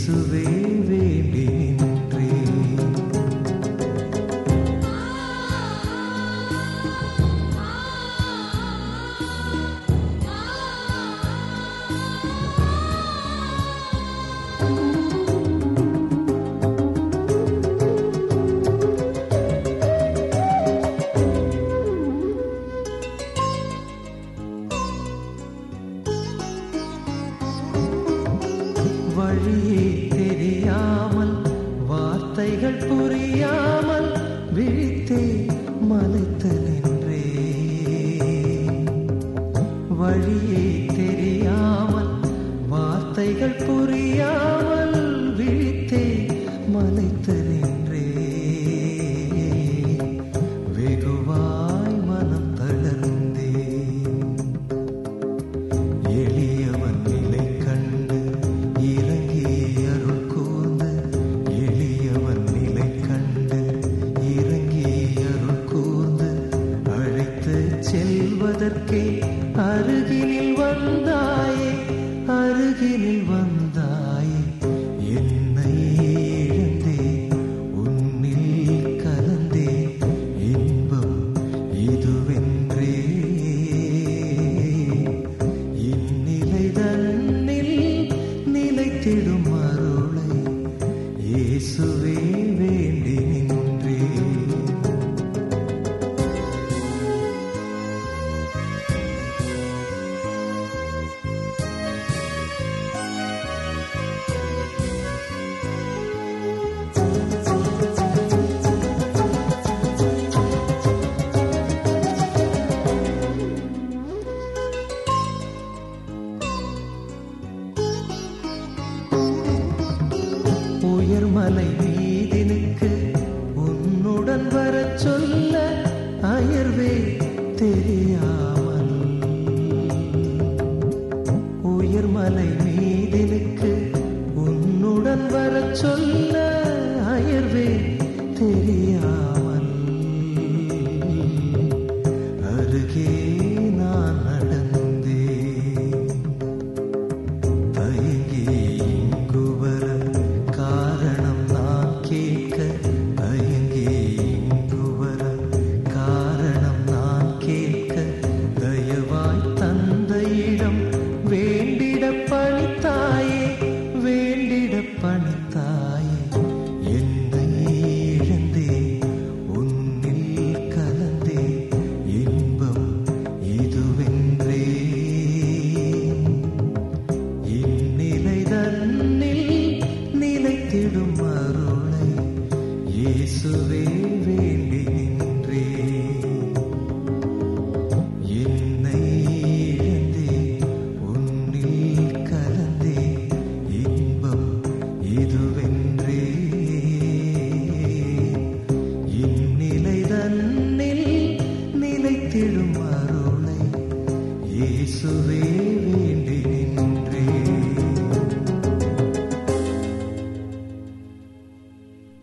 இயேசுவே வேண்டி நின்றேன். வழியே தெரியாமல் வார்த்தைகள் புரியாமல் விழித்தே மலைத்து நின்றேன். வழியே தெரியாமல் வார்த்தைகள் புரியாமல் விழித்தே மலைத்து நின்றேன். வெகுவாய் மனம் தளர்ந்தேன். எளியவன் நிலை கண்டு இறங்கி அருள் கூர்ந்து, எளியவன் நிலை கண்டு இறங்கி அருள் கூர்ந்து, அழைத்து செல்வதற்கே அருகினில் வந்தாயே, அருகினில் வந்தாயே. என்னை இழந்தே உன்னில் கலந்தே, இன்பம் இதுவென்றே. இந்நிலை தன்னில் நிலைத்திடும் அருளை இயேசுவே வேண்டி நின்றேன். உயர்மலை மீதினுக்கு உன்னுடன் வரச் சொல்ல அயர்வே தெரியாமல், உயர்மலை மீதினுக்கு உன்னுடன் வரச் சொல்ல அயர்வே தெரியாமல், அருகே நான் நடந்தேன். தயங்கி இங்கு வர காரணம் நான் கேட்க, தயங்கி இங்கு வர காரணம் நான் கேட்க, தயவாய் தந்தையிடம் வேண்டிட பணித்தாயே, வேண்டிட பணித்தாயே. என்னை இழந்தே உன்னில் கலந்தே, இன்பம் இதுவென்றே. இந்நிலை தன்னில் நிலைத்திடும் அருளை இயேசுவே வேண்டி நின்றேன். என்னை இழந்தே உன்னில் கலந்தே, இன்பம் இதுவென்றே. இந்நிலை தன்